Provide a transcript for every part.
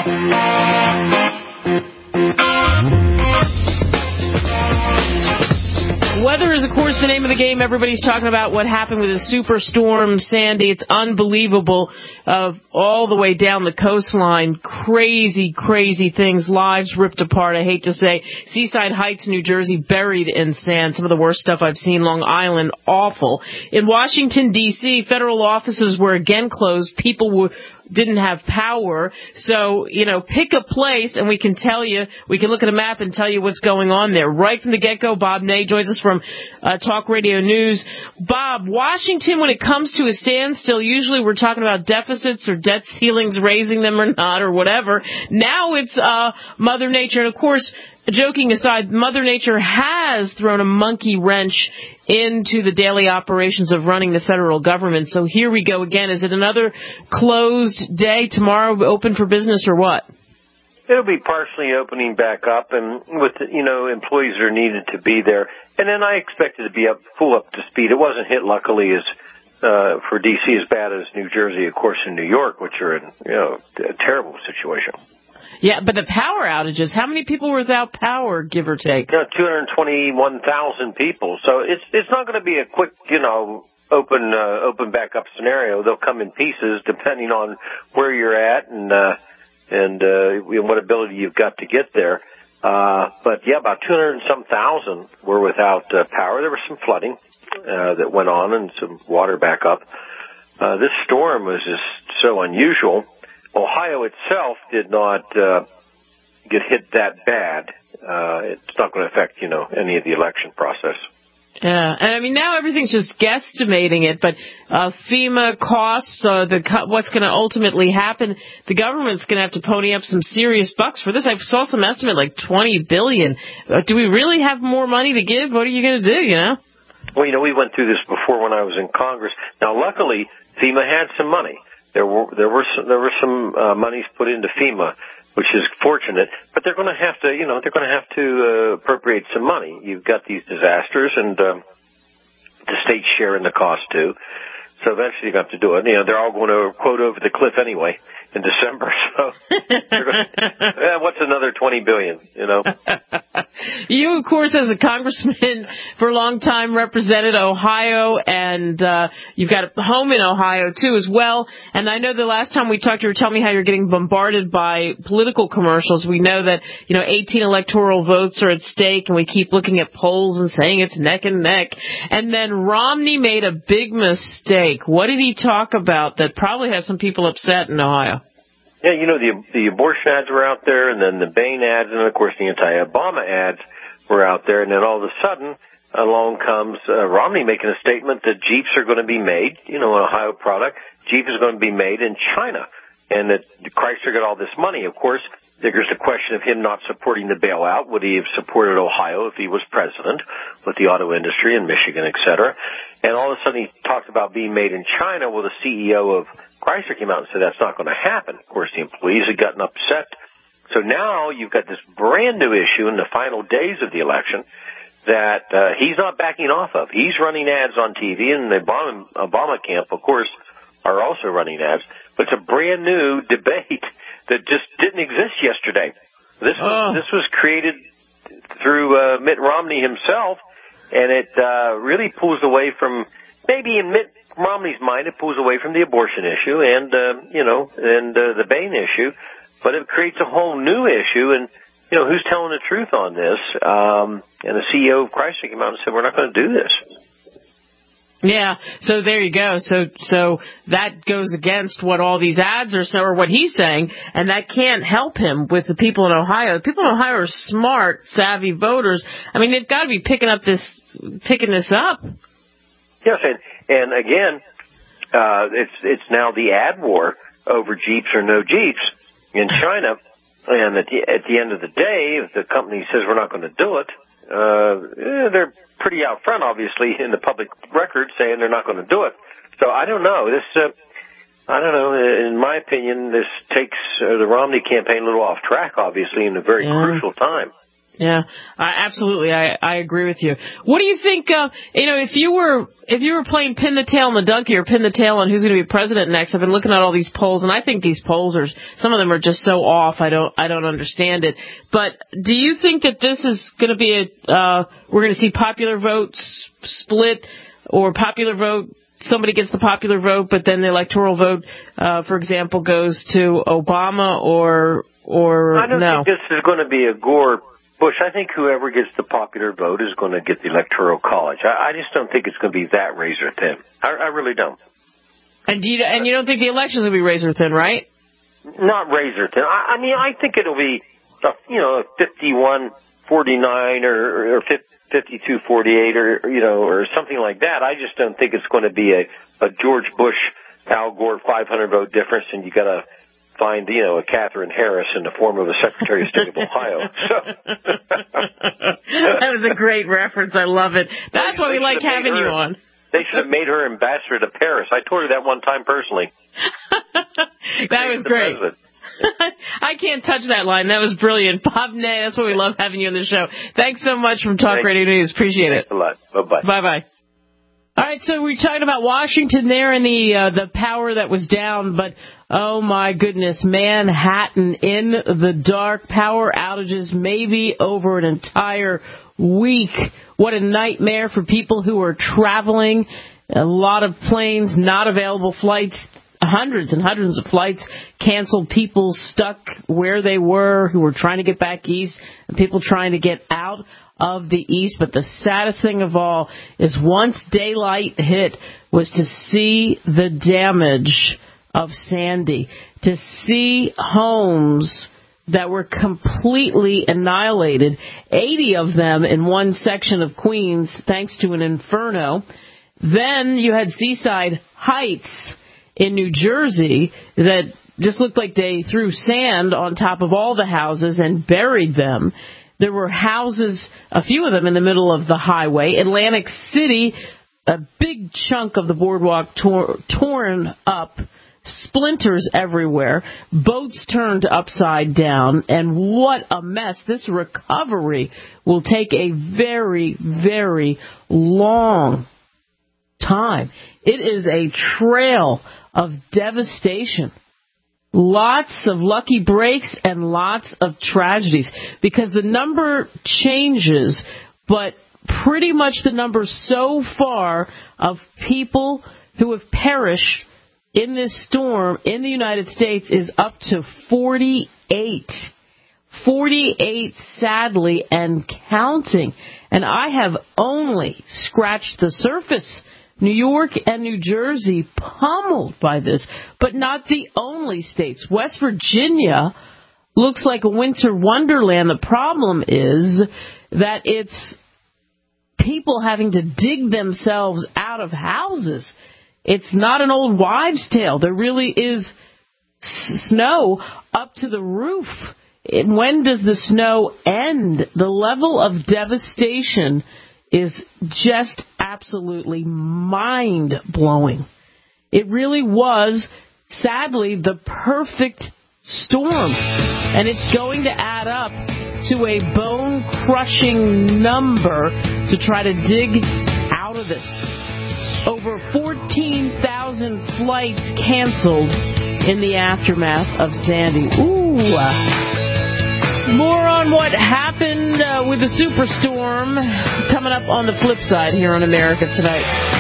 Weather is, of course, the name of the game. Everybody's talking about what happened with the superstorm Sandy. It's unbelievable. All the way down the coastline, crazy, crazy things. Lives ripped apart, I hate to say. Seaside Heights, New Jersey, buried in sand. Some of the worst stuff I've seen. Long Island, awful. In Washington, D.C., federal offices were again closed. People didn't have power. So, pick a place and we can tell you, we can look at a map and tell you what's going on there. Right from the get-go, Bob Ney joins us from Talk Radio News. Bob, Washington, when it comes to a standstill, usually we're talking about deficits or debt ceilings, raising them or not or whatever. Now it's Mother Nature. And, of course, joking aside, Mother Nature has thrown a monkey wrench into the daily operations of running the federal government. So here we go again. Is it another closed day tomorrow, open for business, or what? It'll be partially opening back up, and with employees are needed to be there. And then I expect it to be full up to speed. It wasn't hit, luckily, as for D.C. as bad as New Jersey, of course, and New York, which are in a terrible situation. Yeah, but the power outages, how many people were without power, give or take? 221,000 people. So it's not going to be a quick, open back up scenario. They'll come in pieces depending on where you're at and what ability you've got to get there. But yeah, about 200 and some thousand were without power. There was some flooding that went on and some water backup. This storm was just so unusual. Ohio itself did not get hit that bad. It's not going to affect, any of the election process. Yeah, and now everything's just guesstimating it, but FEMA costs, what's going to ultimately happen, the government's going to have to pony up some serious bucks for this. I saw some estimate like $20 billion. Do we really have more money to give? What are you going to do, Well, we went through this before when I was in Congress. Now, luckily, FEMA had some money. There were some monies put into FEMA, which is fortunate, but they're going to have to, appropriate some money. You've got these disasters, and the states share in the cost too. So eventually you have to do it. They're all going to quote over the cliff anyway in December. So what's another $20 billion? You, of course, as a congressman for a long time, represented Ohio, and you've got a home in Ohio too as well. And I know the last time we talked, you were telling me how you're getting bombarded by political commercials. We know that 18 electoral votes are at stake, and we keep looking at polls and saying it's neck and neck. And then Romney made a big mistake. What did he talk about that probably has some people upset in Ohio? Yeah, the abortion ads were out there, and then the Bain ads, and, of course, the anti-Obama ads were out there. And then all of a sudden, along comes Romney making a statement that Jeeps are going to be made, an Ohio product. Jeep is going to be made in China, and that Chrysler got all this money. Of course, there's the question of him not supporting the bailout. Would he have supported Ohio if he was president with the auto industry in Michigan, et cetera? And all of a sudden he talks about being made in China. Well, the CEO of Chrysler came out and said that's not going to happen. Of course, the employees had gotten upset. So now you've got this brand new issue in the final days of the election that he's not backing off of. He's running ads on TV, and the Obama camp, of course, are also running ads. But it's a brand new debate that just didn't exist yesterday. This was created through Mitt Romney himself, and it really pulls away from, maybe in Mitt Romney's mind, it pulls away from the abortion issue and the Bain issue, but it creates a whole new issue, and who's telling the truth on this? And the CEO of Chrysler came out and said, we're not going to do this. Yeah, so there you go. So that goes against what all these ads are, or what he's saying, and that can't help him with the people in Ohio. The people in Ohio are smart, savvy voters. They've got to be picking this up. Yes, and again, it's now the ad war over Jeeps or no Jeeps in China. And at the end of the day, if the company says we're not going to do it, they're pretty out front, obviously, in the public record saying they're not going to do it. So I don't know. In my opinion, this takes the Romney campaign a little off track, obviously, in a very crucial time. Yeah, absolutely. I agree with you. What do you think, if you were playing pin the tail on the donkey or pin the tail on who's going to be president next? I've been looking at all these polls, and I think these polls some of them are just so off. I don't understand it. But do you think that this is going to be we're going to see popular votes split, or popular vote, somebody gets the popular vote, but then the electoral vote, for example, goes to Obama or I don't think this is going to be a Gore Bush. I think whoever gets the popular vote is going to get the Electoral College. I just don't think it's going to be that razor thin. I really don't. And you don't think the elections will be razor thin, right? Not razor thin. I mean, I think it'll be, 51-49 or 52-48 or something like that. I just don't think it's going to be a George Bush, Al Gore 500 vote difference, and you got to find, a Catherine Harris in the form of a Secretary of State of Ohio. That was a great reference. I love it. That's why we like having you on. They should have made her ambassador to Paris. I told her that one time personally. That was great. I can't touch that line. That was brilliant. Bob Ney, that's why we love having you on the show. Thanks so much from Talk Radio News. Appreciate it. Thanks a lot. Bye-bye. Bye-bye. All right, so we're talking about Washington there and the power that was down, but oh my goodness, Manhattan in the dark, power outages maybe over an entire week. What a nightmare for people who are traveling. A lot of planes, not available flights, hundreds and hundreds of flights canceled, people stuck where they were who were trying to get back east, and people trying to get out of the east. But the saddest thing of all is once daylight hit was to see the damage of Sandy, to see homes that were completely annihilated, 80 of them in one section of Queens thanks to an inferno. Then you had Seaside Heights in New Jersey that just looked like they threw sand on top of all the houses and buried them. There were houses, a few of them in the middle of the highway. Atlantic City, a big chunk of the boardwalk torn up, splinters everywhere, boats turned upside down, and what a mess. This recovery will take a very, very long time. It is a trail of devastation. Lots of lucky breaks and lots of tragedies, because the number changes, but pretty much the number so far of people who have perished in this storm in the United States is up to 48. 48, sadly, and counting. And I have only scratched the surface. New York and New Jersey pummeled by this, but not the only states. West Virginia looks like a winter wonderland. The problem is that it's people having to dig themselves out of houses. It's not an old wives' tale. There really is snow up to the roof. And when does the snow end? The level of devastation is just absolutely mind-blowing. It really was, sadly, the perfect storm. And it's going to add up to a bone-crushing number to try to dig out of this. Over 14,000 flights canceled in the aftermath of Sandy. Ooh. More on what happened with the superstorm coming up on the flip side here on America Tonight.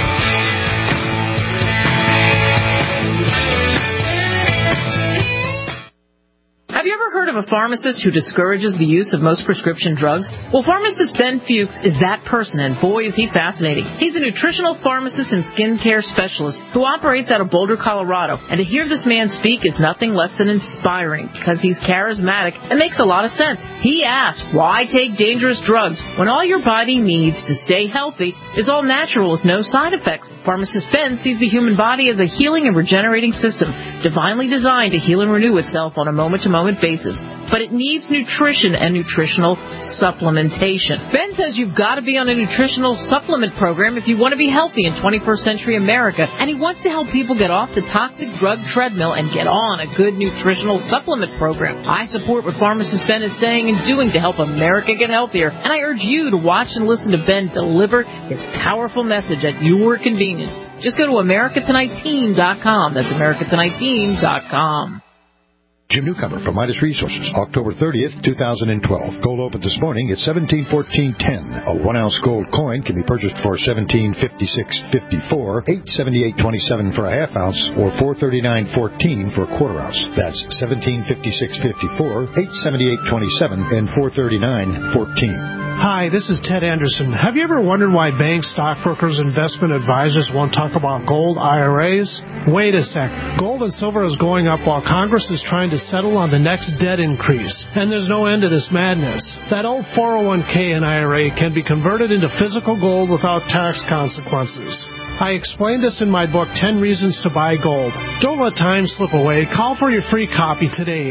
Have you ever heard of a pharmacist who discourages the use of most prescription drugs? Well, pharmacist Ben Fuchs is that person, and boy, is he fascinating. He's a nutritional pharmacist and skincare specialist who operates out of Boulder, Colorado. And to hear this man speak is nothing less than inspiring, because he's charismatic and makes a lot of sense. He asks, why take dangerous drugs when all your body needs to stay healthy is all natural with no side effects? Pharmacist Ben sees the human body as a healing and regenerating system, divinely designed to heal and renew itself on a moment-to-moment employment basis, but it needs nutrition and nutritional supplementation. Ben says you've got to be on a nutritional supplement program if you want to be healthy in 21st century America, and he wants to help people get off the toxic drug treadmill and get on a good nutritional supplement program. I support what pharmacist Ben is saying and doing to help America get healthier, and I urge you to watch and listen to Ben deliver his powerful message at your convenience. Just go to AmericaTonightTeam.com. That's AmericaTonightTeam.com. Jim Newcomer from Midas Resources, October 30th, 2012. Gold opened this morning at $17.14.10. A 1-ounce gold coin can be purchased for $17.56.54, $8.78.27 for a half-ounce, or $4.39.14 for a quarter-ounce. That's $17.56.54, $8.78.27, and $4.39.14. Hi, this is Ted Anderson. Have you ever wondered why banks, stockbrokers, investment advisors won't talk about gold IRAs? Wait a sec. Gold and silver is going up while Congress is trying to settle on the next debt increase. And there's no end to this madness. That old 401k and IRA can be converted into physical gold without tax consequences. I explained this in my book, 10 Reasons to Buy Gold. Don't let time slip away. Call for your free copy today,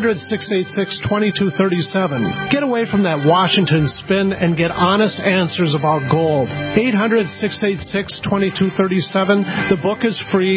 800-686-2237. Get away from that Washington spin and get honest answers about gold. 800-686-2237. The book is free,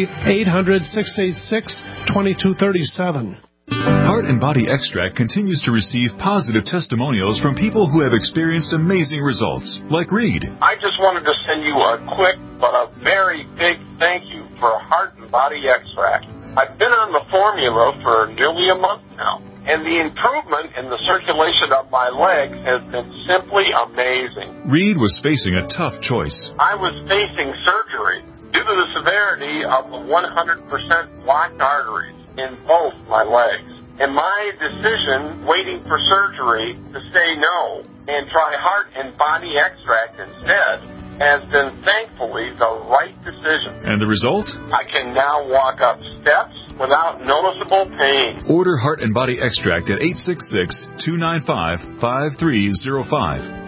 800-686-2237. Heart and Body Extract continues to receive positive testimonials from people who have experienced amazing results, like Reed. I just wanted to send you a quick but a very big thank you for Heart and Body Extract. I've been on the formula for nearly a month now, and the improvement in the circulation of my legs has been simply amazing. Reed was facing a tough choice. I was facing surgery due to the severity of the 100% blocked arteries in both my legs. And my decision, waiting for surgery, to say no and try Heart and Body Extract instead, has been thankfully the right decision. And the result? I can now walk up steps without noticeable pain. Order Heart and Body Extract at 866-295-5305,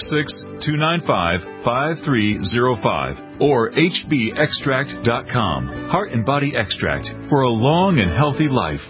866-295-5305, or hbextract.com. Heart and Body Extract for a long and healthy life.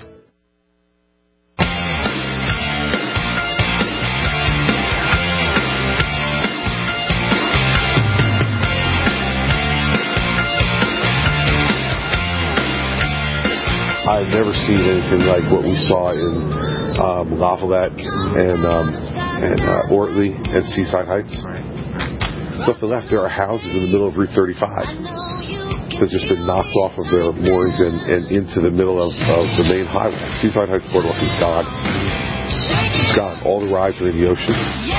I've never seen anything like what we saw in Lavallette and Ortley and Seaside Heights. So to the left, there are houses in the middle of Route 35 that have just been knocked off of their moorings and into the middle of the main highway. Seaside Heights Boardwalk is gone. It's gone. All the rides are in the ocean.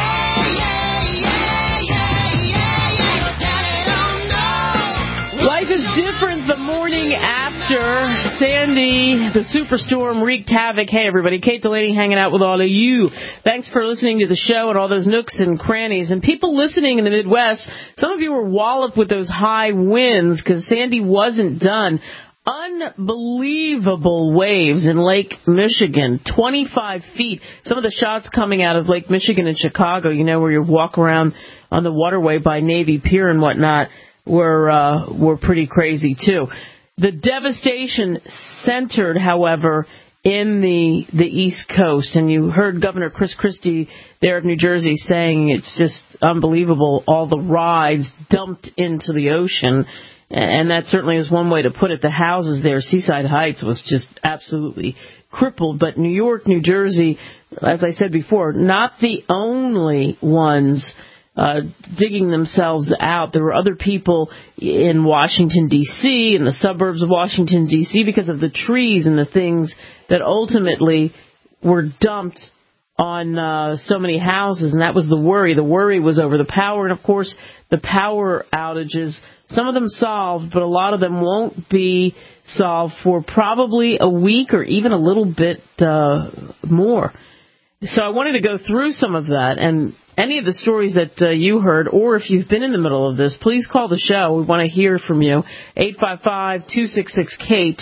Life is different the morning after Sandy, the superstorm, wreaked havoc. Hey, everybody. Kate Delaney hanging out with all of you. Thanks for listening to the show and all those nooks and crannies. And people listening in the Midwest, some of you were walloped with those high winds because Sandy wasn't done. Unbelievable waves in Lake Michigan, 25 feet. Some of the shots coming out of Lake Michigan in Chicago, you know, where you walk around on the waterway by Navy Pier and whatnot, were pretty crazy too. The devastation centered, however, in the East Coast, and you heard Governor Chris Christie there of New Jersey saying it's just unbelievable, all the rides dumped into the ocean, and that certainly is one way to put it. The houses there, Seaside Heights, was just absolutely crippled, but New York, New Jersey, as I said before, not the only ones digging themselves out. There were other people in Washington, D.C., in the suburbs of Washington, D.C., because of the trees and the things that ultimately were dumped on so many houses, and that was the worry. The worry was over the power, and, of course, the power outages. Some of them solved, but a lot of them won't be solved for probably a week or even a little bit more. So I wanted to go through some of that, and any of the stories that you heard, or if you've been in the middle of this, please call the show. We want to hear from you. 855-266-KATE,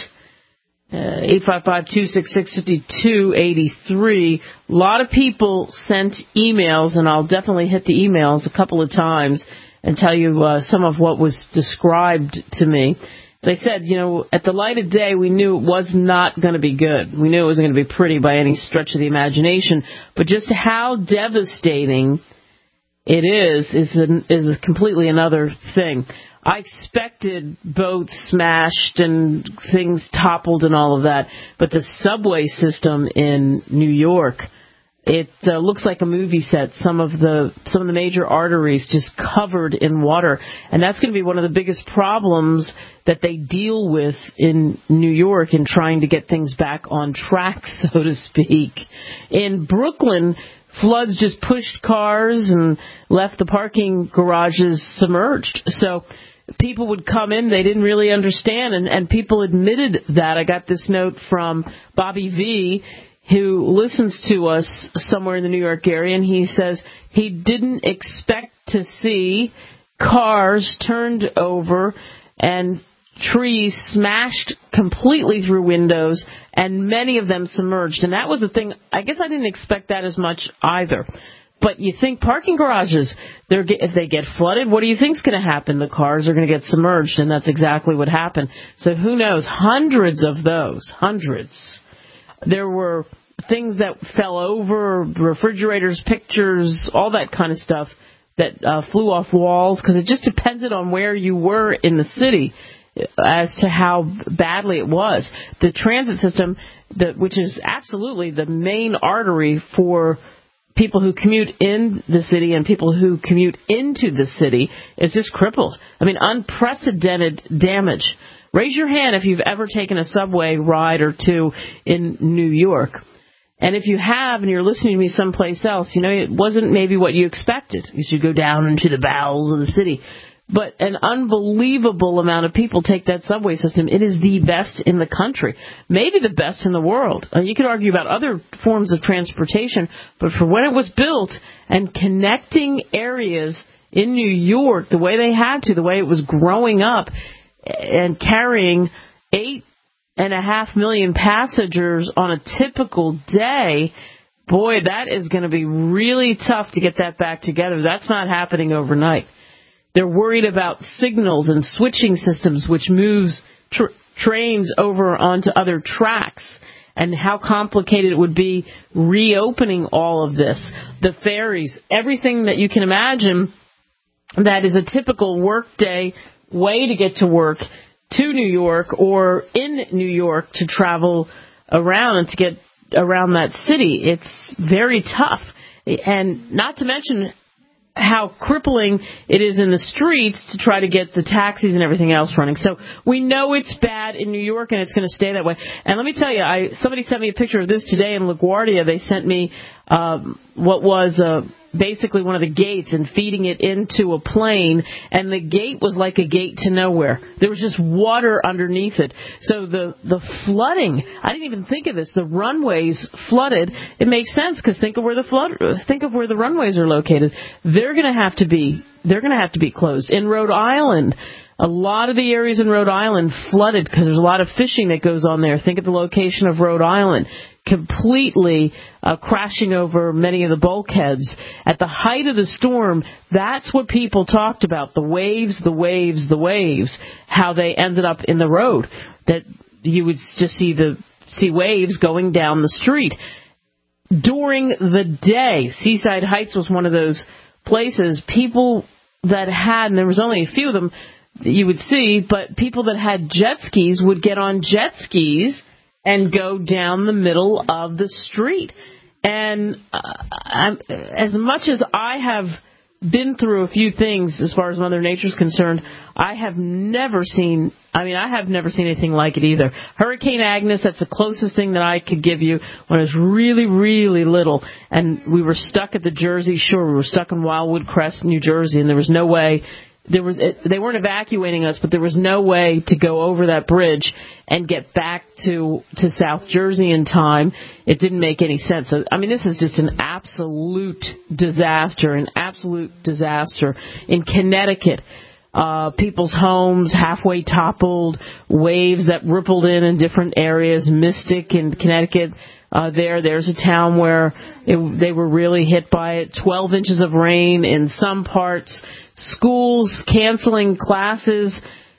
855-266-5283. A lot of people sent emails, and I'll definitely hit the emails a couple of times and tell you some of what was described to me. As I said, at the light of day, we knew it was not going to be good. We knew it wasn't going to be pretty by any stretch of the imagination. But just how devastating it is completely another thing. I expected boats smashed and things toppled and all of that, but the subway system in New York, it looks like a movie set. Some of the major arteries just covered in water, and that's going to be one of the biggest problems that they deal with in New York in trying to get things back on track, so to speak. In Brooklyn, floods just pushed cars and left the parking garages submerged. So people would come in, they didn't really understand, and people admitted that. I got this note from Bobby V., who listens to us somewhere in the New York area, and he says he didn't expect to see cars turned over and trees smashed completely through windows, and many of them submerged. And that was the thing. I guess I didn't expect that as much either. But you think parking garages, if they get flooded, what do you think's going to happen? The cars are going to get submerged, and that's exactly what happened. So who knows? Hundreds of those. Hundreds. There were things that fell over, refrigerators, pictures, all that kind of stuff that flew off walls, because it just depended on where you were in the city as to how badly it was. The transit system, which is absolutely the main artery for people who commute in the city and people who commute into the city, is just crippled. I mean, unprecedented damage. Raise your hand if you've ever taken a subway ride or two in New York. And if you have and you're listening to me someplace else, it wasn't maybe what you expected. You should go down into the bowels of the city. But an unbelievable amount of people take that subway system. It is the best in the country, maybe the best in the world. You could argue about other forms of transportation, but for when it was built and connecting areas in New York the way they had to, the way it was growing up and carrying 8.5 million passengers on a typical day, boy, that is going to be really tough to get that back together. That's not happening overnight. They're worried about signals and switching systems, which moves trains over onto other tracks, and how complicated it would be reopening all of this. The ferries, everything that you can imagine that is a typical workday way to get to work to New York or in New York to travel around and to get around that city. It's very tough. And not to mention how crippling it is in the streets to try to get the taxis and everything else running. So we know it's bad in New York, and it's going to stay that way. And let me tell you, somebody sent me a picture of this today in LaGuardia. They sent me what was basically one of the gates and feeding it into a plane, and the gate was like a gate to nowhere. There was just water underneath it. So the flooding, I didn't even think of this. The runways flooded. It makes sense, because think of where the runways are located. They're going to have to be closed. In Rhode Island, a lot of the areas in Rhode Island flooded because there's a lot of fishing that goes on there. Think of the location of Rhode Island, completely crashing over many of the bulkheads. At the height of the storm, that's what people talked about, the waves, how they ended up in the road, that you would just see waves going down the street. During the day, Seaside Heights was one of those places, people that had, and there was only a few of them you would see, but people that had jet skis would get on jet skis and go down the middle of the street. And as much as I have been through a few things as far as Mother Nature's concerned, I have never seen anything like it either. Hurricane Agnes, that's the closest thing that I could give you when I was really, really little. And we were stuck at the Jersey Shore. We were stuck in Wildwood Crest, New Jersey, and there was no way. They weren't evacuating us, but there was no way to go over that bridge and get back to South Jersey in time. It didn't make any sense. So, this is just an absolute disaster in Connecticut. People's homes halfway toppled, waves that rippled in different areas. Mystic in Connecticut. There's a town where they were really hit by it. 12 inches of rain in some parts. Schools canceling classes.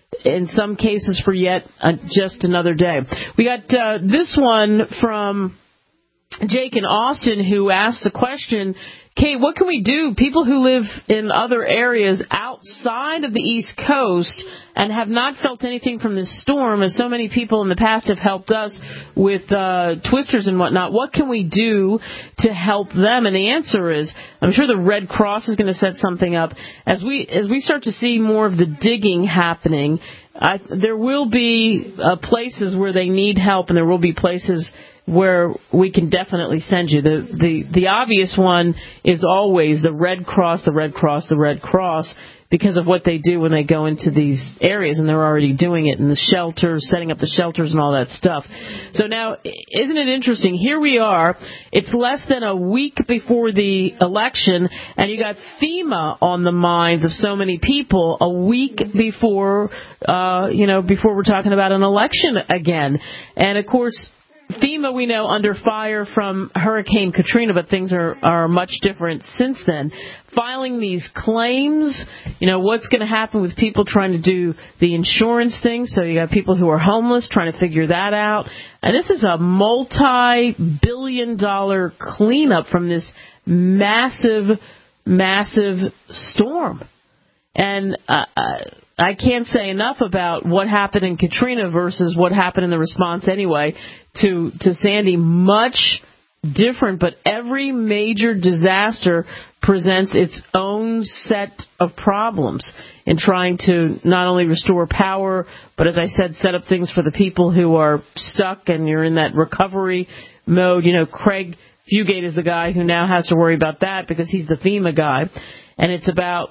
in some cases for yet just another day. We got this one from Jake in Austin, who asked the question, Kate, what can we do? People who live in other areas outside of the East Coast and have not felt anything from this storm, as so many people in the past have helped us with twisters and whatnot, what can we do to help them? And the answer is, I'm sure the Red Cross is going to set something up. As we start to see more of the digging happening, there will be places where they need help, and there will be places where we can definitely send you. The obvious one is always the Red Cross, the Red Cross, the Red Cross, because of what they do when they go into these areas, and they're already doing it in the shelters, setting up the shelters and all that stuff. So now, isn't it interesting? Here we are. It's less than a week before the election, and you got FEMA on the minds of so many people a week before, before we're talking about an election again. And of course, FEMA, we know, under fire from Hurricane Katrina, but things are much different since then. Filing these claims, what's going to happen with people trying to do the insurance thing? So you got people who are homeless trying to figure that out. And this is a multi-billion-dollar cleanup from this massive, massive storm. And I can't say enough about what happened in Katrina versus what happened in the response anyway to Sandy. Much different, but every major disaster presents its own set of problems in trying to not only restore power, but as I said, set up things for the people who are stuck and you're in that recovery mode. Craig Fugate is the guy who now has to worry about that because he's the FEMA guy. And it's about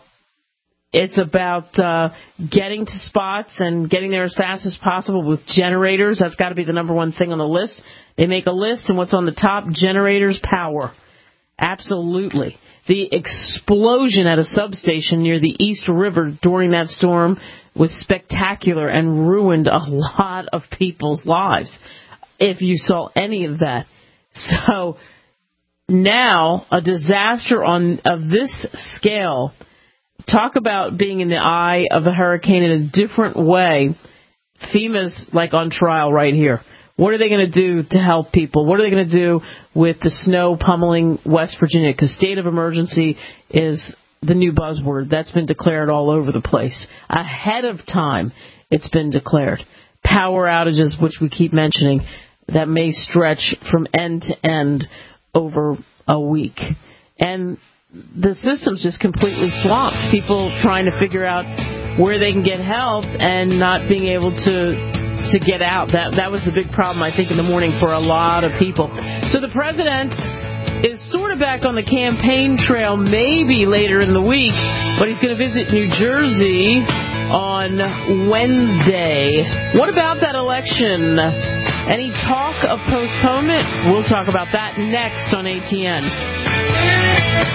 getting to spots and getting there as fast as possible with generators. That's got to be the number one thing on the list. They make a list, and what's on the top? Generators, power. Absolutely. The explosion at a substation near the East River during that storm was spectacular and ruined a lot of people's lives, if you saw any of that. So now a disaster of this scale. Talk about being in the eye of the hurricane in a different way. FEMA's like on trial right here. What are they going to do to help people? What are they going to do with the snow pummeling West Virginia? Because state of emergency is the new buzzword. That's been declared all over the place. Ahead of time, it's been declared. Power outages, which we keep mentioning, that may stretch from end to end over a week. And the system's just completely swamped. People trying to figure out where they can get help and not being able to get out. That was the big problem, I think, in the morning for a lot of people. So the president is sort of back on the campaign trail maybe later in the week, but he's going to visit New Jersey on Wednesday. What about that election? Any talk of postponement? We'll talk about that next on ATN.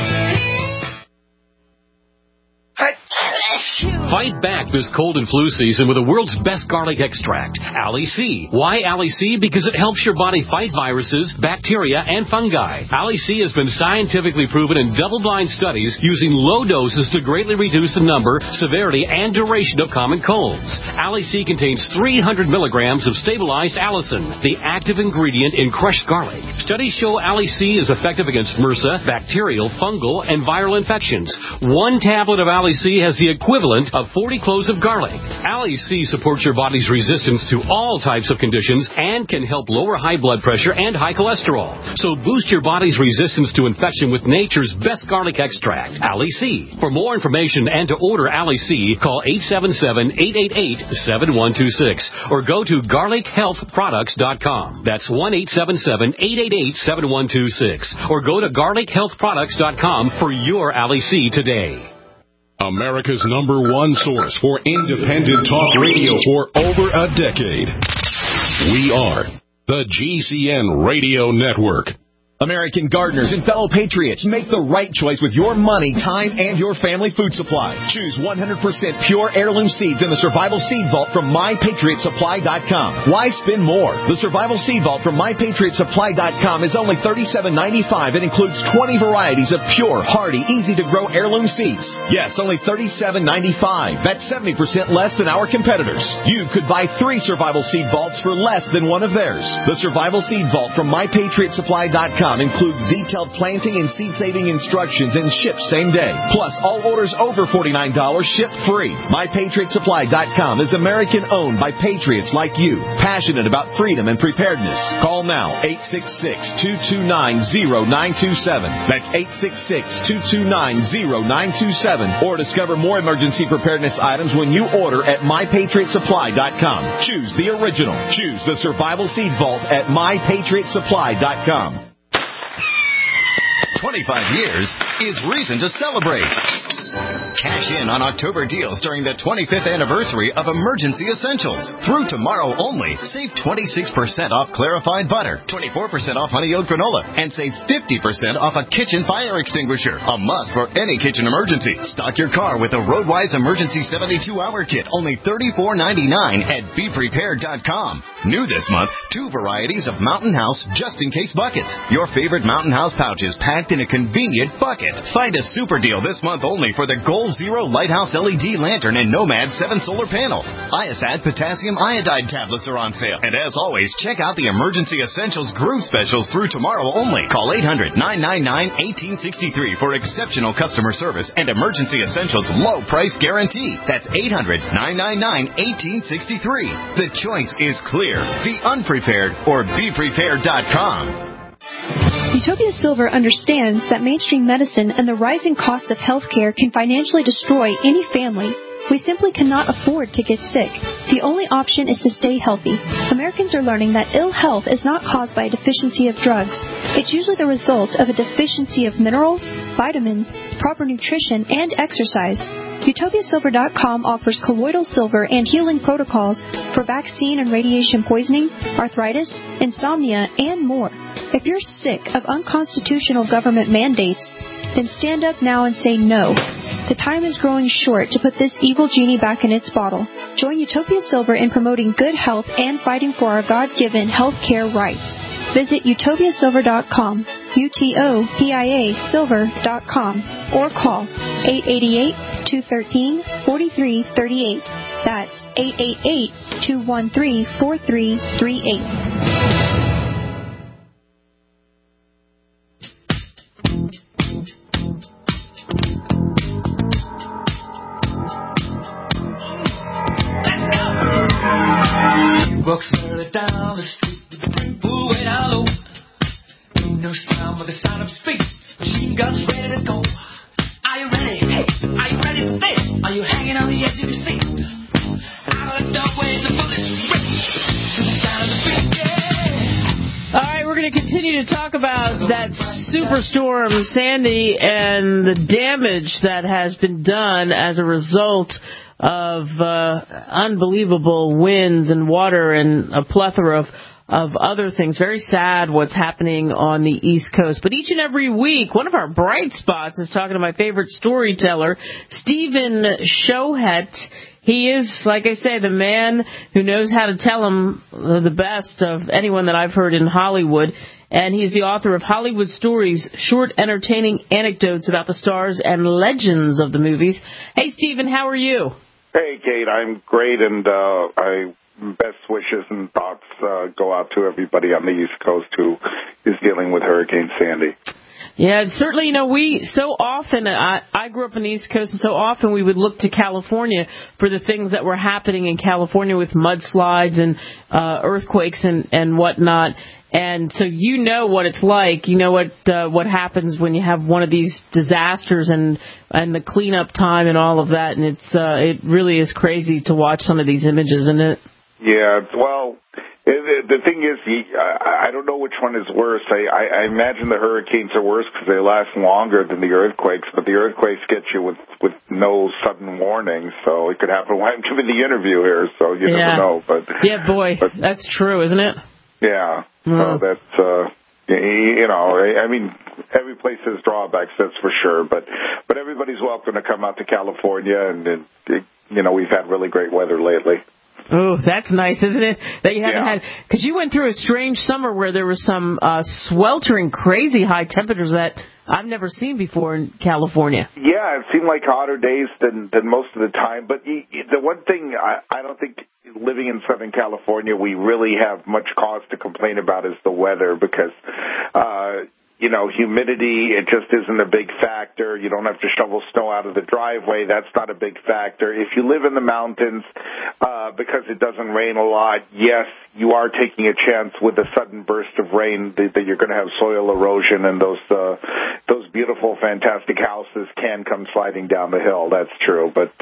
Fight back this cold and flu season with the world's best garlic extract, Ali C. Why Ali C? Because it helps your body fight viruses, bacteria, and fungi. Ali C has been scientifically proven in double-blind studies using low doses to greatly reduce the number, severity, and duration of common colds. Ali C contains 300 milligrams of stabilized allicin, the active ingredient in crushed garlic. Studies show Ali C is effective against MRSA, bacterial, fungal, and viral infections. One tablet of Ali C has the equivalent of 40 cloves of garlic. Ali C supports your body's resistance to all types of conditions and can help lower high blood pressure and high cholesterol. So boost your body's resistance to infection with nature's best garlic extract, Ali C. For more information and to order Ali C, call 877-888-7126 or go to garlichealthproducts.com. That's 1-877-888-7126 or go to garlichealthproducts.com for your Ali C today. America's #1 source for independent talk radio for over a decade. We are the GCN Radio Network. American gardeners and fellow patriots, make the right choice with your money, time, and your family food supply. Choose 100% pure heirloom seeds in the Survival Seed Vault from MyPatriotSupply.com. Why spend more? The Survival Seed Vault from MyPatriotSupply.com is only $37.95 and includes 20 varieties of pure, hardy, easy-to-grow heirloom seeds. Yes, only $37.95. That's 70% less than our competitors. You could buy 3 Survival Seed Vaults for less than one of theirs. The Survival Seed Vault from MyPatriotSupply.com includes detailed planting and seed-saving instructions and ships same day. Plus, all orders over $49 ship free. MyPatriotSupply.com is American-owned by patriots like you, passionate about freedom and preparedness. Call now, 866-229-0927. That's 866-229-0927. Or discover more emergency preparedness items when you order at MyPatriotSupply.com. Choose the original. Choose the Survival Seed Vault at MyPatriotSupply.com. 25 years is reason to celebrate. Cash in on October deals during the 25th anniversary of Emergency Essentials. Through tomorrow only, save 26% off clarified butter, 24% off honey oat granola, and save 50% off a kitchen fire extinguisher. A must for any kitchen emergency. Stock your car with the Roadwise Emergency 72-Hour Kit, only $34.99 at BePrepared.com. New this month, 2 varieties of Mountain House just-in-case buckets. Your favorite Mountain House pouches packed in a convenient bucket. Find a super deal this month only for the Goal Zero Lighthouse LED Lantern and Nomad 7 solar panel. ISAD Potassium Iodide tablets are on sale. And as always, check out the Emergency Essentials group specials through tomorrow only. Call 800-999-1863 for exceptional customer service and Emergency Essentials low price guarantee. That's 800-999-1863. The choice is clear. Be unprepared or BePrepared.com. Utopia Silver understands that mainstream medicine and the rising cost of healthcare can financially destroy any family. We simply cannot afford to get sick. The only option is to stay healthy. Americans are learning that ill health is not caused by a deficiency of drugs. It's usually the result of a deficiency of minerals, vitamins, proper nutrition, and exercise. UtopiaSilver.com offers colloidal silver and healing protocols for vaccine and radiation poisoning, arthritis, insomnia, and more. If you're sick of unconstitutional government mandates, then stand up now and say no. The time is growing short to put this evil genie back in its bottle. Join Utopia Silver in promoting good health and fighting for our God-given health care rights. Visit UtopiaSilver.com, UTOPIASilver.com, or call 888-213-4338. That's 888-213-4338. Walks further down the street with the brim pulled way down low. Ain't no sound but the sound of speed. Machine guns ready to go. Are you ready? Hey, are you ready for this? Are you hanging on the edge of your seat? Out of the doorway, the bullets rip to the sound of the beat. Yeah. All right, we're going to continue to talk about that Superstorm Sandy and the damage that has been done as a result of unbelievable winds and water and a plethora of other things. Very sad what's happening on the East Coast. But each and every week, one of our bright spots is talking to my favorite storyteller, Stephen Shohet. He is, like I say, the man who knows how to tell them the best of anyone that I've heard in Hollywood. And he's the author of Hollywood Stories, short, entertaining anecdotes about the stars and legends of the movies. Hey, Stephen, how are you? Hey, Kate, I'm great, and best wishes and thoughts go out to everybody on the East Coast who is dealing with Hurricane Sandy. Yeah, certainly, we so often, I grew up on the East Coast, and so often we would look to California for the things that were happening in California with mudslides and earthquakes and whatnot. And so you know what it's like. You know what happens when you have one of these disasters and the cleanup time and all of that. And it really is crazy to watch some of these images, isn't it? Yeah. Well, the thing is, I don't know which one is worse. I imagine the hurricanes are worse because they last longer than the earthquakes. But the earthquakes get you with no sudden warning, so it could happen while I'm doing the interview here. So you never know. But yeah, boy, that's true, isn't it? Yeah. So You know, I mean, every place has drawbacks, that's for sure. But everybody's welcome to come out to California, and you know, we've had really great weather lately. Oh, that's nice, isn't it? That you haven't had, because you went through a strange summer where there was some sweltering, crazy high temperatures that I've never seen before in California. Yeah, it seemed like hotter days than most of the time. But the one thing I don't think living in Southern California we really have much cause to complain about is the weather, because you know, humidity, it just isn't a big factor. You don't have to shovel snow out of the driveway. That's not a big factor. If you live in the mountains, because it doesn't rain a lot, yes, you are taking a chance with a sudden burst of rain that you're going to have soil erosion, and those beautiful, fantastic houses can come sliding down the hill. That's true. But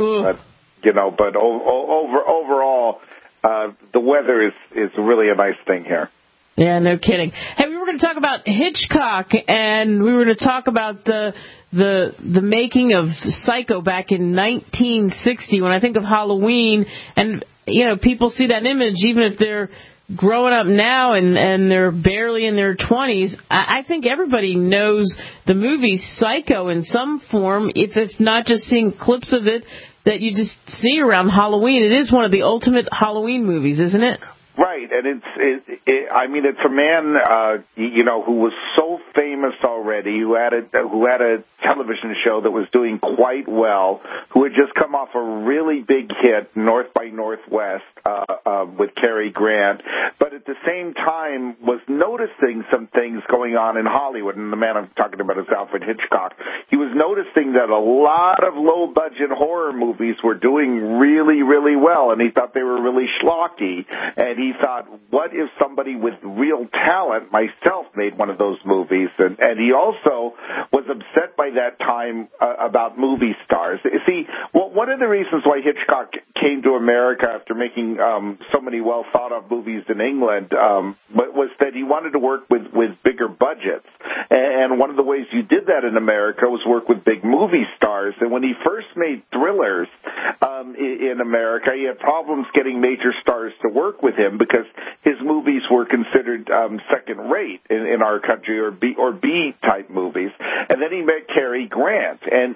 you know, but overall, the weather is really a nice thing here. Yeah, no kidding. Hey, we were going to talk about Hitchcock, and we were going to talk about the making of Psycho back in 1960. When I think of Halloween, and you know, people see that image, even if they're growing up now and they're barely in their 20s, I think everybody knows the movie Psycho in some form, if not just seeing clips of it that you just see around Halloween. It is one of the ultimate Halloween movies, isn't it? Right, and I mean, it's a man, you know, who was so famous already, who had a television show that was doing quite well, who had just come off a really big hit, North by Northwest, with Cary Grant, but at the same time was noticing some things going on in Hollywood, and the man I'm talking about is Alfred Hitchcock. He was noticing that a lot of low-budget horror movies were doing really, really well, and he thought they were really schlocky, and he thought, what if somebody with real talent, myself, made one of those movies? And he also was upset by that time about movie stars. See, one of the reasons why Hitchcock came to America after making so many well-thought-of movies in England was that he wanted to work with bigger budgets. And one of the ways you did that in America was work with big movie stars. And when he first made Thrillers in America, he had problems getting major stars to work with him because his movies were considered second-rate in our country, or B type movies. And then he met Cary Grant, and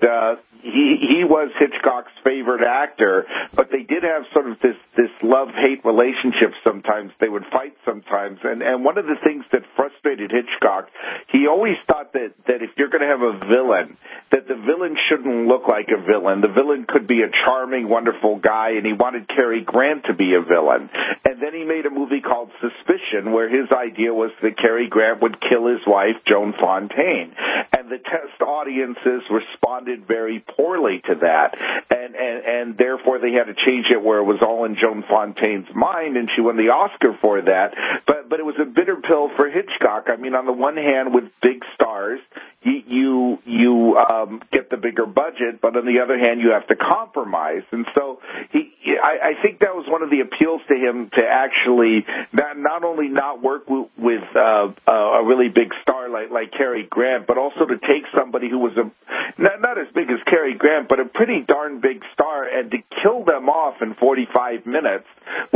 he was Hitchcock's favorite actor, but they did have sort of this love-hate relationship sometimes. They would fight sometimes. And one of the things that frustrated Hitchcock, he always thought that if you're going to have a villain, that the villain shouldn't look like a villain. The villain could be a charming, wonderful guy, and he wanted Cary Grant to be a villain. And then he made a movie called Suspicion, where his idea was that Cary Grant would kill his wife, Joan Fontaine. And the test audiences responded very poorly to that. And therefore they had to change it where it was all in Joan Fontaine's mind, and she won the Oscar for that. But it was a bitter pill for Hitchcock. I mean, on the one hand, with big stars, you get the bigger budget, but on the other hand, you have to compromise. And so I think that was one of the appeals to him, to actually not only not work with a really big star like Cary Grant, but also to take somebody who was not as big as Cary Grant, but a pretty darn big star, and to kill them off in 45 minutes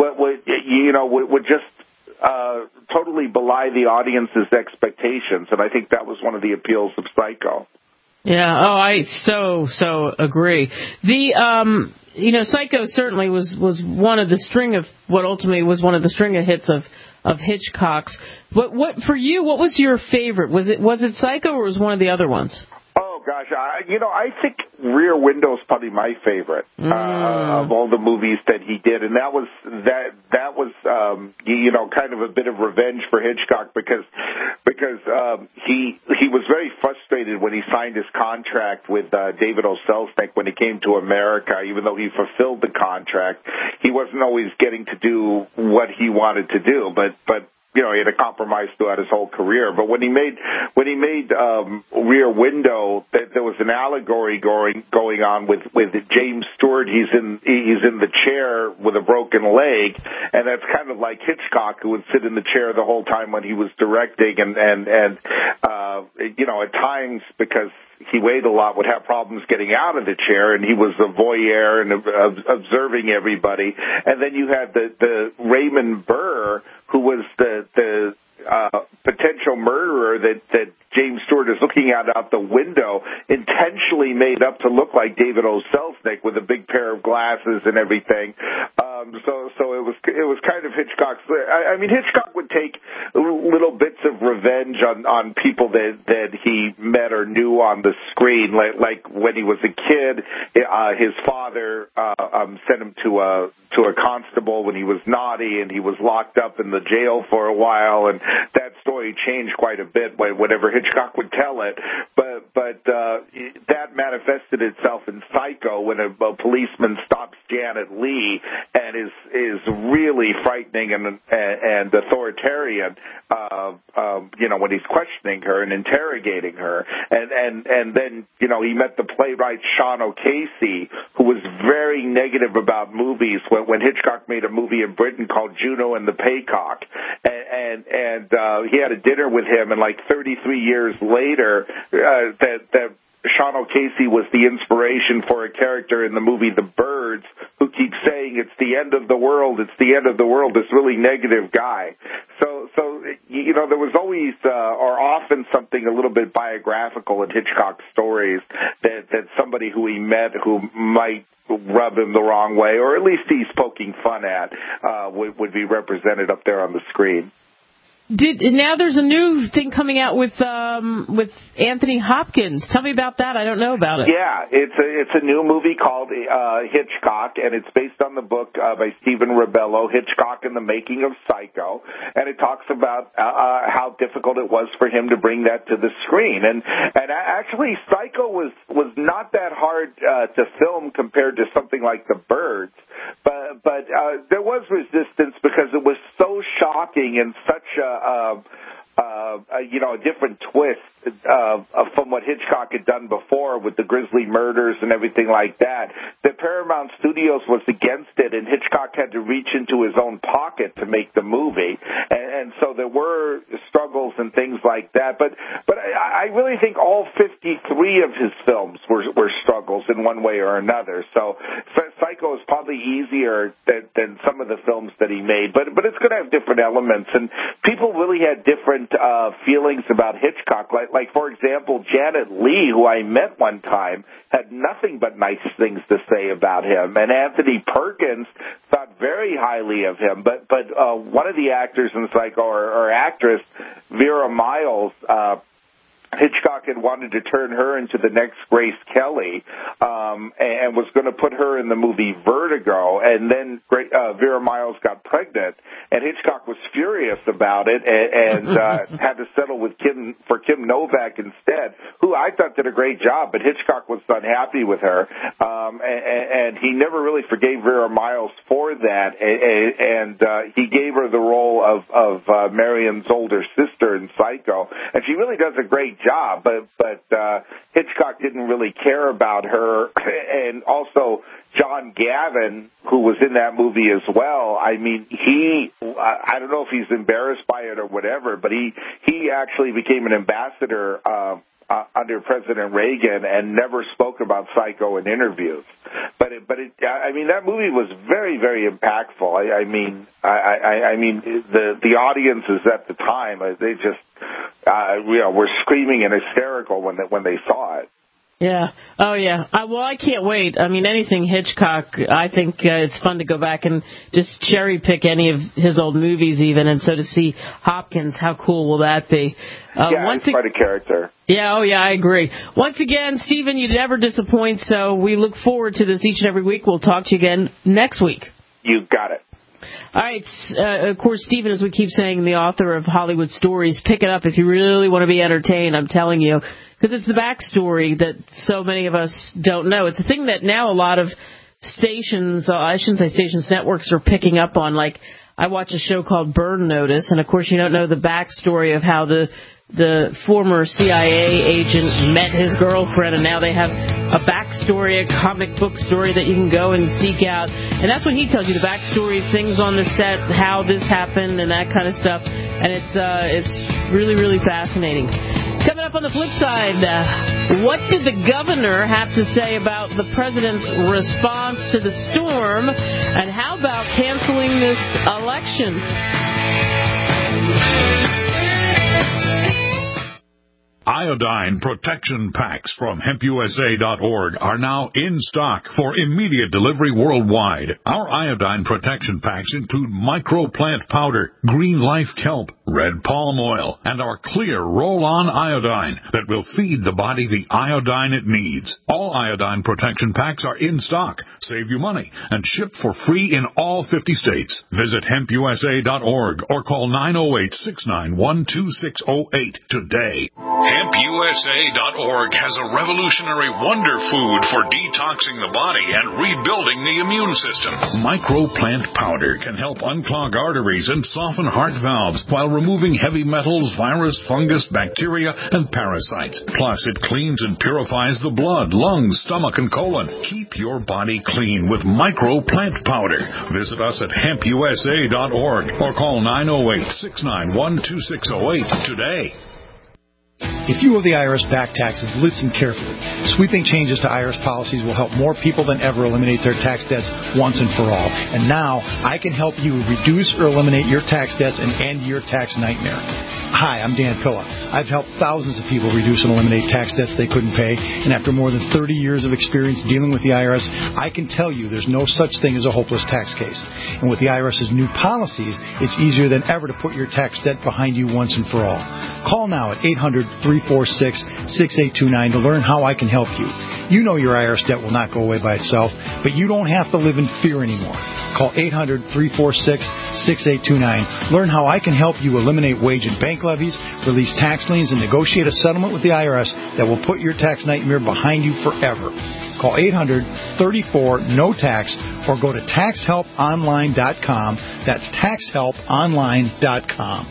would just totally belie the audience's expectations. And I think that was one of the appeals of Psycho. Yeah, I so agree. The Psycho certainly was one of the string of what ultimately was one of the string of hits of Hitchcock's. But what for you? What was your favorite? Was it Psycho, or was one of the other ones? Oh gosh, I think Rear Window is probably my favorite of all the movies that he did, and that was kind of a bit of revenge for Hitchcock because he was very frustrated when he signed his contract with David O. Selznick when he came to America. Even though he fulfilled the contract, he wasn't always getting to do what he wanted to do, but he had a compromise throughout his whole career. But when he made Rear Window, there was an allegory going on with James Stewart. He's in the chair with a broken leg, and that's kind of like Hitchcock, who would sit in the chair the whole time when he was directing, and at times, because he weighed a lot, would have problems getting out of the chair, and he was a voyeur and observing everybody. And then you had the Raymond Burr, who was the potential murderer that James Stewart is looking out the window, intentionally made up to look like David O. Selznick with a big pair of glasses and everything. So it was kind of Hitchcock's. I mean, Hitchcock would take little bits of revenge on people that he met or knew on the screen, like when he was a kid, his father sent him to a constable when he was naughty, and he was locked up in the jail for a while, and that story changed quite a bit whenever Hitchcock would tell it. But that manifested itself in Psycho when a policeman stops Janet Leigh and is really frightening and authoritarian, when he's questioning her and interrogating her. And then, he met the playwright Sean O'Casey, who was very negative about movies when Hitchcock made a movie in Britain called Juno and the Paycock. And he had a dinner with him, and like 33 years later, that Sean O'Casey was the inspiration for a character in the movie The Birds who keeps saying, it's the end of the world, it's the end of the world, this really negative guy. So there was always or often something a little bit biographical in Hitchcock's stories that somebody who he met who might rub him the wrong way, or at least he's poking fun at, would be represented up there on the screen. Now there's a new thing coming out with Anthony Hopkins. Tell me about that. I don't know about it. Yeah, it's a new movie called Hitchcock, and it's based on the book by Stephen Rebello, Hitchcock and the Making of Psycho, and it talks about how difficult it was for him to bring that to the screen. And actually, Psycho was not that hard to film compared to something like The Birds, but there was resistance because it was so shocking and such a different twist from what Hitchcock had done before with the grisly murders and everything like that. The Paramount Studios was against it, and Hitchcock had to reach into his own pocket to make the movie. And so there were struggles and things like that. But I really think all 53 of his films were struggles in one way or another. So Psycho is probably easier than some of the films that he made, but it's going to have different elements. And people really had different feelings about Hitchcock. Like, for example, Janet Leigh, who I met one time, had nothing but nice things to say about him. And Anthony Perkins thought very highly of him. But one of the actors in Psycho, or actress, Vera Miles, Hitchcock had wanted to turn her into the next Grace Kelly, and was going to put her in the movie Vertigo, and then Vera Miles got pregnant, and Hitchcock was furious about it, and had to settle with Kim Novak instead, who I thought did a great job, but Hitchcock was unhappy with her, and he never really forgave Vera Miles for that, and he gave her the role of Marion's older sister in Psycho, and she really does a great job, but Hitchcock didn't really care about her. And also John Gavin, who was in that movie as well, I mean, I don't know if he's embarrassed by it or whatever, but he actually became an ambassador under President Reagan and never spoke about Psycho in interviews. But that movie was very, very impactful. I mean, the audiences at the time, they just were screaming and hysterical when they saw it. Yeah. Oh, yeah. Well, I can't wait. I mean, anything Hitchcock, I think it's fun to go back and just cherry pick any of his old movies even. And so to see Hopkins, how cool will that be? He's quite a character. Yeah, oh, yeah, I agree. Once again, Stephen, you never disappoint, so we look forward to this each and every week. We'll talk to you again next week. You got it. All right. Of course, Stephen, as we keep saying, the author of Hollywood Stories. Pick it up if you really want to be entertained, I'm telling you, because it's the backstory that so many of us don't know. It's a thing that now a lot of stations, I shouldn't say stations, networks are picking up on. Like, I watch a show called Burn Notice, and of course you don't know the backstory of how the former CIA agent met his girlfriend, and now they have a backstory, a comic book story that you can go and seek out. And that's when he tells you the backstory, things on the set, how this happened, and that kind of stuff. And it's really, really fascinating. Coming up on the flip side, what did the governor have to say about the president's response to the storm? And how about canceling this election? Iodine Protection Packs from HempUSA.org are now in stock for immediate delivery worldwide. Our iodine protection packs include microplant powder, green life kelp, red palm oil, and our clear roll-on iodine that will feed the body the iodine it needs. All iodine protection packs are in stock, save you money, and shipped for free in all 50 states. Visit HempUSA.org or call 908-691-2608 today. HempUSA.org has a revolutionary wonder food for detoxing the body and rebuilding the immune system. Microplant powder can help unclog arteries and soften heart valves while removing heavy metals, virus, fungus, bacteria, and parasites. Plus, it cleans and purifies the blood, lungs, stomach, and colon. Keep your body clean with Microplant powder. Visit us at HempUSA.org or call 908-691-2608 today. If you owe the IRS back taxes, listen carefully. Sweeping changes to IRS policies will help more people than ever eliminate their tax debts once and for all. And now, I can help you reduce or eliminate your tax debts and end your tax nightmare. Hi, I'm Dan Pilla. I've helped thousands of people reduce and eliminate tax debts they couldn't pay, and after more than 30 years of experience dealing with the IRS, I can tell you there's no such thing as a hopeless tax case. And with the IRS's new policies, it's easier than ever to put your tax debt behind you once and for all. Call now at 800-346-6829 to learn how I can help you. You know your IRS debt will not go away by itself, but you don't have to live in fear anymore. Call 800-346-6829. Learn how I can help you eliminate wage and bank levies, release tax liens, and negotiate a settlement with the IRS that will put your tax nightmare behind you forever. Call 800-34-NO-TAX or go to TaxHelpOnline.com. That's TaxHelpOnline.com.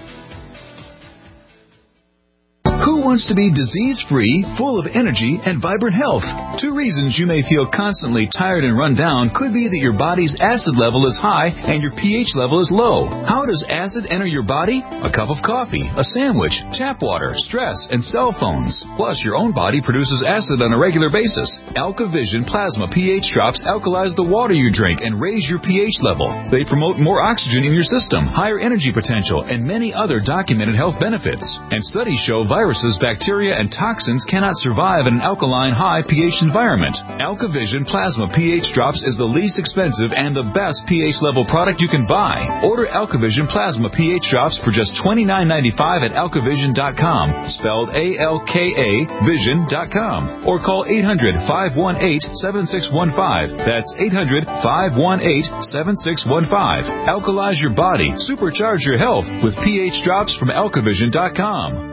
Who wants to be disease-free, full of energy, and vibrant health? Two reasons you may feel constantly tired and run down could be that your body's acid level is high and your pH level is low. How does acid enter your body? A cup of coffee, a sandwich, tap water, stress, and cell phones. Plus, your own body produces acid on a regular basis. AlkaVision Plasma pH drops alkalize the water you drink and raise your pH level. They promote more oxygen in your system, higher energy potential, and many other documented health benefits. And studies show viruses, bacteria, and toxins cannot survive in an alkaline, high pH environment. AlkaVision Plasma pH Drops is the least expensive and the best pH level product you can buy. Order AlkaVision Plasma pH Drops for just $29.95 at alkavision.com, spelled A-L-K-A vision.com, or call 800-518-7615. That's 800-518-7615. Alkalize your body, supercharge your health with pH Drops from alkavision.com.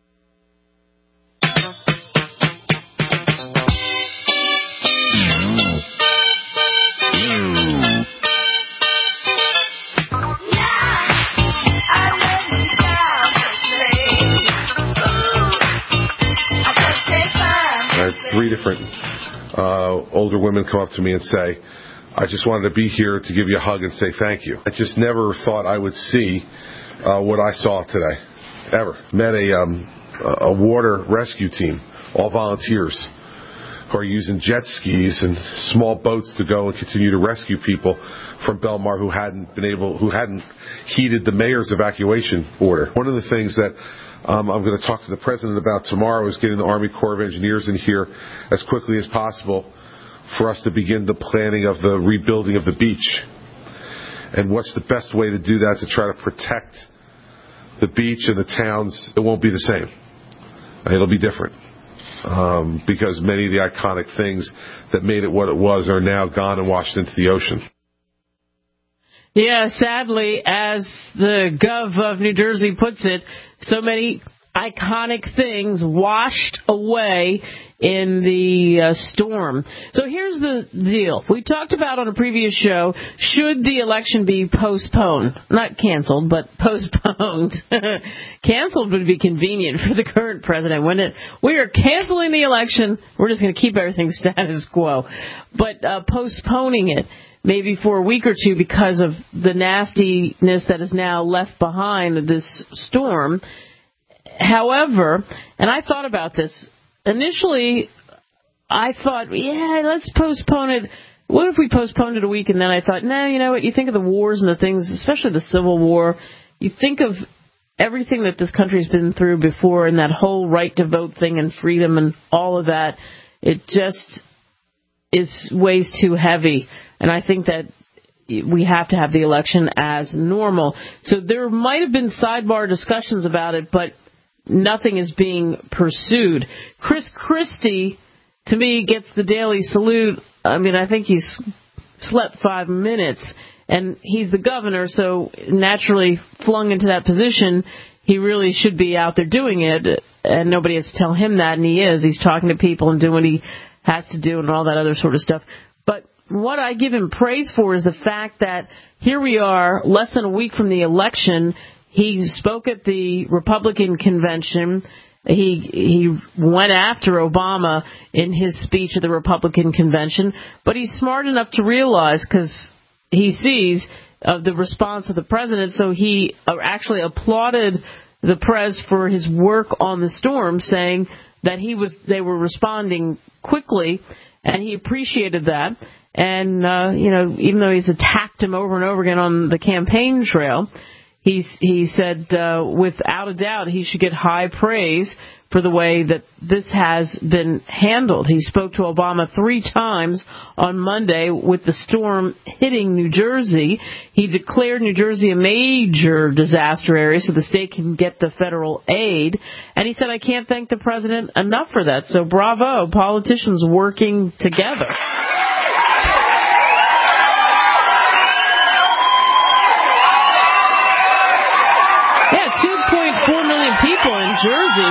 Three different older women come up to me and say, I just wanted to be here to give you a hug and say thank you. I just never thought I would see what I saw today, ever. Met a water rescue team, all volunteers, who are using jet skis and small boats to go and continue to rescue people from Belmar who hadn't heeded the mayor's evacuation order. One of the things that I'm going to talk to the president about tomorrow is getting the Army Corps of Engineers in here as quickly as possible for us to begin the planning of the rebuilding of the beach. And what's the best way to do that to try to protect the beach and the towns? It won't be the same. It'll be different. Because many of the iconic things that made it what it was are now gone and washed into the ocean. Yeah, sadly, as the Gov of New Jersey puts it, so many iconic things washed away in the storm. So here's the deal. We talked about on a previous show, should the election be postponed? Not canceled, but postponed. Canceled would be convenient for the current president, wouldn't it? We are canceling the election. We're just going to keep everything status quo. But postponing it, maybe for a week or two because of the nastiness that is now left behind of this storm. However, and I thought about this, initially I thought, yeah, let's postpone it. What if we postponed it a week? And then I thought, no, you know what, you think of the wars and the things, especially the Civil War, you think of everything that this country's been through before, and that whole right to vote thing and freedom and all of that, it just is weighs too heavy. And I think that we have to have the election as normal. So there might have been sidebar discussions about it, but nothing is being pursued. Chris Christie, to me, gets the daily salute. I mean, I think he's slept 5 minutes, and he's the governor, so naturally flung into that position, he really should be out there doing it, and nobody has to tell him that, and he is. He's talking to people and doing what he has to do and all that other sort of stuff. But what I give him praise for is the fact that here we are, less than a week from the election. He spoke at the Republican convention. He went after Obama in his speech at the Republican convention, but he's smart enough to realize, because he sees the response of the president, so he actually applauded the press for his work on the storm, saying that they were responding quickly, and he appreciated that. And even though he's attacked him over and over again on the campaign trail, he said without a doubt he should get high praise for the way that this has been handled. He spoke to Obama 3 times on Monday with the storm hitting New Jersey. He declared New Jersey a major disaster area so the state can get the federal aid. And he said, I can't thank the president enough for that. So bravo, politicians working together. Yeah, 2.4 million people in Jersey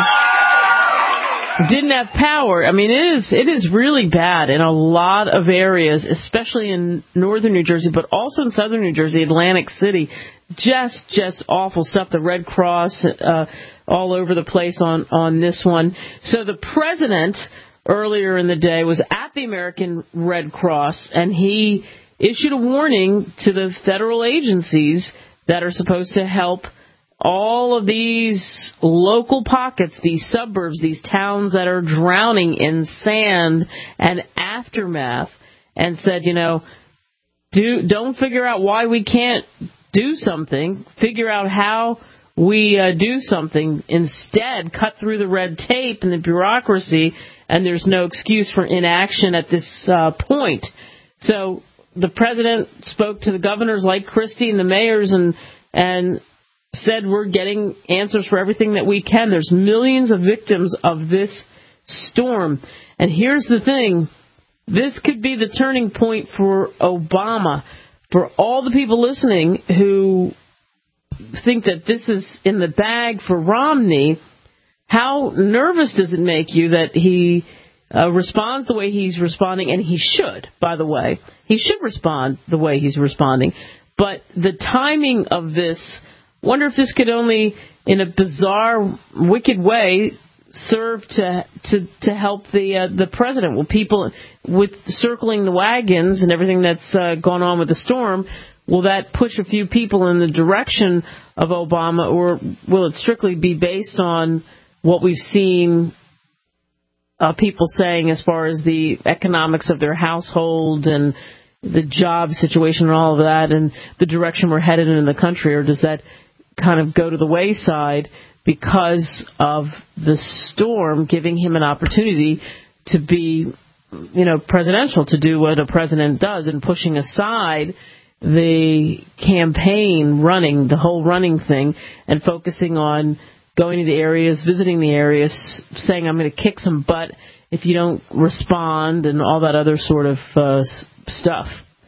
didn't have power. I mean, it is really bad in a lot of areas, especially in northern New Jersey, but also in southern New Jersey, Atlantic City. Just awful stuff. The Red Cross all over the place on this one. So the president earlier in the day was at the American Red Cross, and he issued a warning to the federal agencies that are supposed to help all of these local pockets, these suburbs, these towns that are drowning in sand and aftermath, and said, don't figure out why we can't do something. Figure out how we do something. Instead, cut through the red tape and the bureaucracy, and there's no excuse for inaction at this point. So the president spoke to the governors like Christie and the mayors and said we're getting answers for everything that we can. There's millions of victims of this storm. And here's the thing. This could be the turning point for Obama. For all the people listening who think that this is in the bag for Romney, how nervous does it make you that he responds the way he's responding? And he should, by the way. He should respond the way he's responding. But the timing of this, wonder if this could only, in a bizarre, wicked way, serve to help the president. Will people, with circling the wagons and everything that's gone on with the storm, will that push a few people in the direction of Obama, or will it strictly be based on what we've seen people saying as far as the economics of their household and the job situation and all of that, and the direction we're headed in the country? Or does that kind of go to the wayside because of the storm giving him an opportunity to be, presidential, to do what a president does, and pushing aside the campaign running, the whole running thing, and focusing on going to the areas, visiting the areas, saying I'm going to kick some butt if you don't respond, and all that other sort of stuff.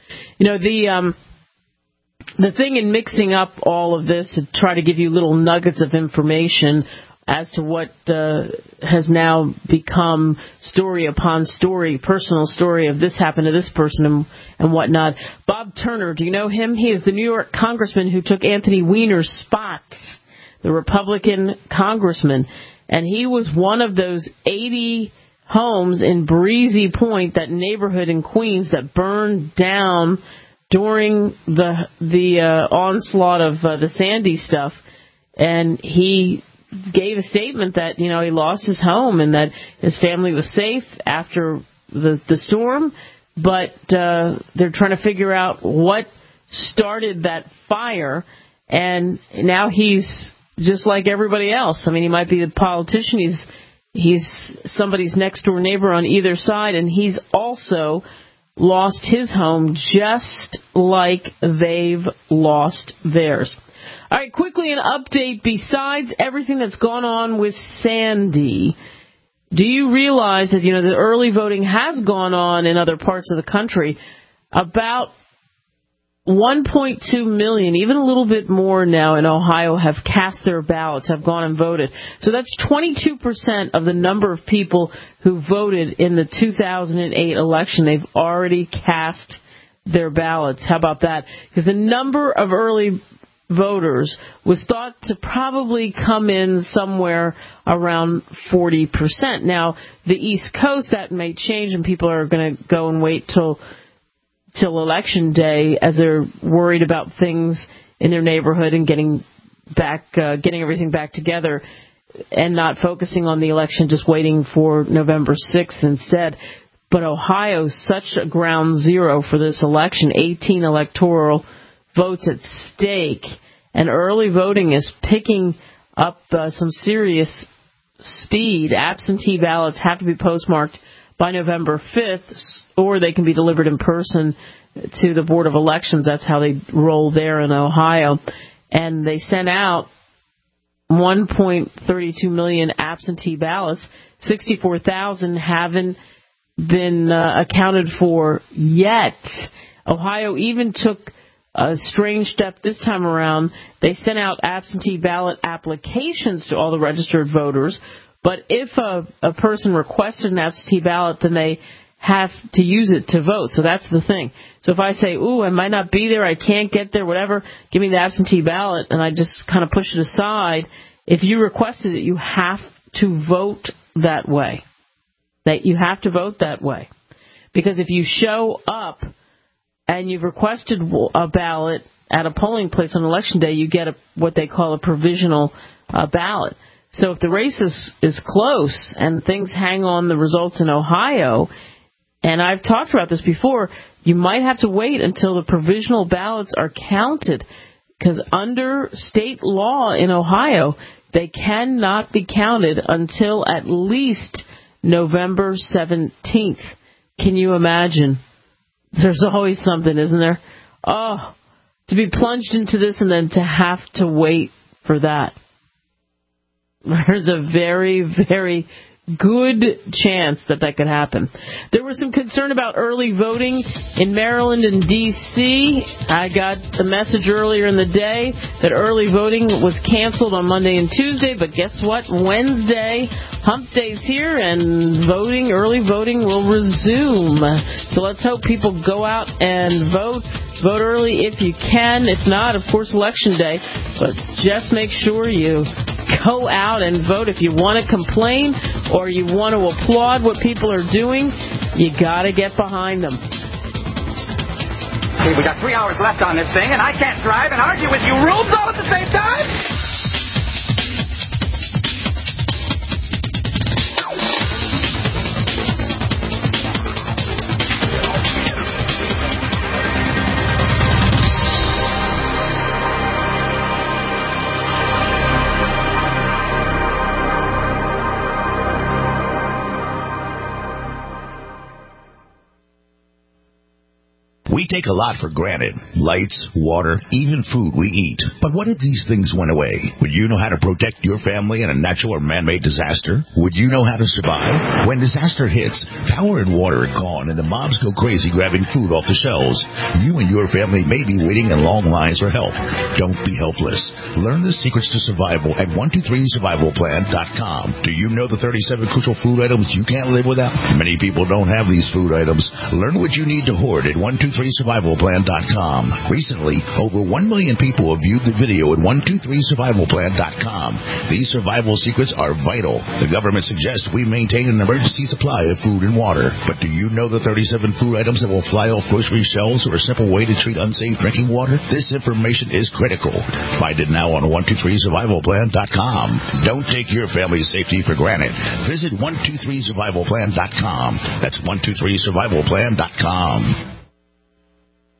The thing in mixing up all of this to try to give you little nuggets of information as to what has now become story upon story, personal story of this happened to this person and whatnot. Bob Turner, do you know him? He is the New York congressman who took Anthony Weiner's spots, the Republican congressman. And he was one of those 80 homes in Breezy Point, that neighborhood in Queens that burned down during the onslaught of the Sandy stuff. And he gave a statement that, he lost his home and that his family was safe after the storm, but they're trying to figure out what started that fire. And now he's just like everybody else. I mean, he might be a politician. He's somebody's next door neighbor on either side, and he's also lost his home just like they've lost theirs. All right, quickly an update. Besides everything that's gone on with Sandy, do you realize that, the early voting has gone on in other parts of the country? About 1.2 million, even a little bit more now in Ohio, have cast their ballots, have gone and voted. So that's 22% of the number of people who voted in the 2008 election. They've already cast their ballots. How about that? Because the number of early voters was thought to probably come in somewhere around 40%. Now, the East Coast, that may change, and people are going to go and wait till Election Day as they're worried about things in their neighborhood and getting everything back together and not focusing on the election, just waiting for November 6th instead. But Ohio's such a ground zero for this election, 18 electoral votes at stake, and early voting is picking up some serious speed. Absentee ballots have to be postmarked by November 5th, or they can be delivered in person to the Board of Elections. That's how they roll there in Ohio. And they sent out 1.32 million absentee ballots. 64,000 haven't been accounted for yet. Ohio even took a strange step this time around. They sent out absentee ballot applications to all the registered voters, but if a person requested an absentee ballot, then they have to use it to vote. So that's the thing. So if I say, I might not be there, I can't get there, whatever, give me the absentee ballot, and I just kind of push it aside, if you requested it, you have to vote that way. That you have to vote that way. Because if you show up and you've requested a ballot at a polling place on Election Day, you get what they call a provisional ballot. So if the race is close and things hang on the results in Ohio, and I've talked about this before, you might have to wait until the provisional ballots are counted, because under state law in Ohio, they cannot be counted until at least November 17th. Can you imagine? There's always something, isn't there? Oh, to be plunged into this and then to have to wait for that. There's a very, very good chance that could happen. There was some concern about early voting in Maryland and D.C. I got the message earlier in the day that early voting was canceled on Monday and Tuesday, but guess what? Wednesday, hump day's here, and early voting will resume. So let's hope people go out and vote. Vote early if you can. If not, of course, Election Day. But just make sure you go out and vote. If you want to complain or you want to applaud what people are doing, you got to get behind them. Hey, we got 3 hours left on this thing, and I can't drive and argue with you rubes all at the same time. We take a lot for granted. Lights, water, even food we eat. But what if these things went away? Would you know how to protect your family in a natural or man-made disaster? Would you know how to survive? When disaster hits, power and water are gone and the mobs go crazy grabbing food off the shelves. You and your family may be waiting in long lines for help. Don't be helpless. Learn the secrets to survival at 123survivalplan.com. Do you know the 37 crucial food items you can't live without? Many people don't have these food items. Learn what you need to hoard at 123survivalplan.com. Recently, over 1 million people have viewed the video at 123survivalplan.com. These survival secrets are vital. The government suggests we maintain an emergency supply of food and water. But do you know the 37 food items that will fly off grocery shelves or a simple way to treat unsafe drinking water? This information is critical. Find it now on 123survivalplan.com. Don't take your family's safety for granted. Visit 123survivalplan.com. That's 123survivalplan.com.